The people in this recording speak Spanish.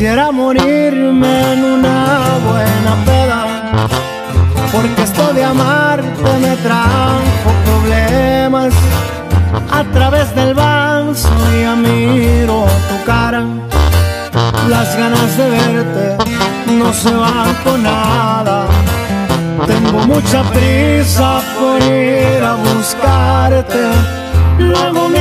Quisiera morirme en una buena peda, porque esto de amarte me trajo problemas. A través del vaso ya miro tu cara, las ganas de verte no se van con nada. Tengo mucha prisa por ir a buscarte, luego me